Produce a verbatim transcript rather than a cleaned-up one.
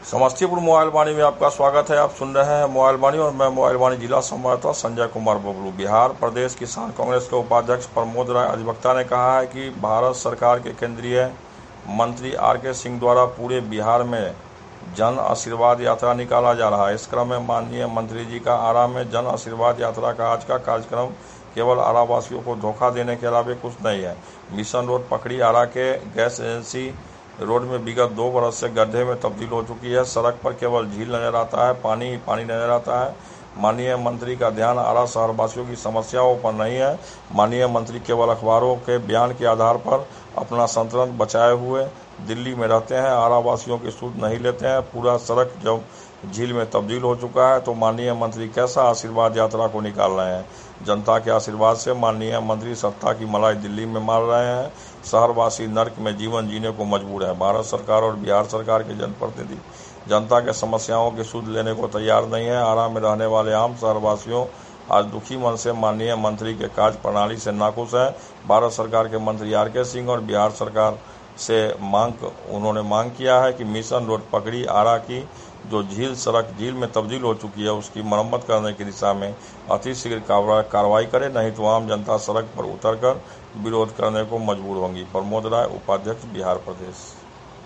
Samastipur mobile वाणी में आपका स्वागत है। आप सुन रहे हैं मोबाइल वाणी और मैं मोबाइल वाणी जिला संवाददाता संजय कुमार बबलू। बिहार प्रदेश किसान कांग्रेस के उपाध्यक्ष प्रमोद राय अधिवक्ता ने कहा है कि भारत सरकार के केंद्रीय मंत्री आर के सिंह द्वारा पूरे बिहार में जन आशीर्वाद यात्रा निकाला जा रहा है। इस क्रम में माननीय मंत्री जी का आरा में जन आशीर्वाद यात्रा का आज का कार्यक्रम केवल आरा वासियों को धोखा देने के अलावा कुछ नहीं है। मिशन रोड पकड़ी आरा के गैस एजेंसी रोड में विगत दो बरस से गड्ढे में तब्दील हो चुकी है। सड़क पर केवल झील नजर आता है, पानी ही पानी नजर आता है। माननीय मंत्री का ध्यान आरा शहरवासियों की समस्याओं पर नहीं है। माननीय मंत्री केवल अखबारों के बयान के आधार पर अपना संतुलन बचाए हुए दिल्ली में रहते हैं, आरा वासियों की सुध नहीं लेते हैं। पूरा सड़क जब झील में तब्दील हो चुका है तो माननीय मंत्री कैसा आशीर्वाद यात्रा को निकाल रहे हैं। जनता के आशीर्वाद से माननीय मंत्री सत्ता की मलाई दिल्ली में मार रहे हैं। शहरवासी नर्क में जीवन जीने को मजबूर है। भारत सरकार और बिहार सरकार के जनप्रतिनिधि जनता के समस्याओं की सुध लेने को तैयार नहीं है। आरा में रहने वाले आम शहरवासियों आज दुखी मन से माननीय मंत्री के कार्य प्रणाली से नाखुश है। भारत सरकार के मंत्री आर के सिंह और बिहार सरकार से मांग उन्होंने मांग किया है कि मिशन रोड पकड़ी आरा की जो झील सड़क झील में तब्दील हो चुकी है उसकी मरम्मत करने की दिशा में अतिशीघ्र कार्रवाई करे, नहीं तो आम जनता सड़क पर उतरकर विरोध करने को मजबूर होंगी। प्रमोद राय, उपाध्यक्ष, बिहार प्रदेश।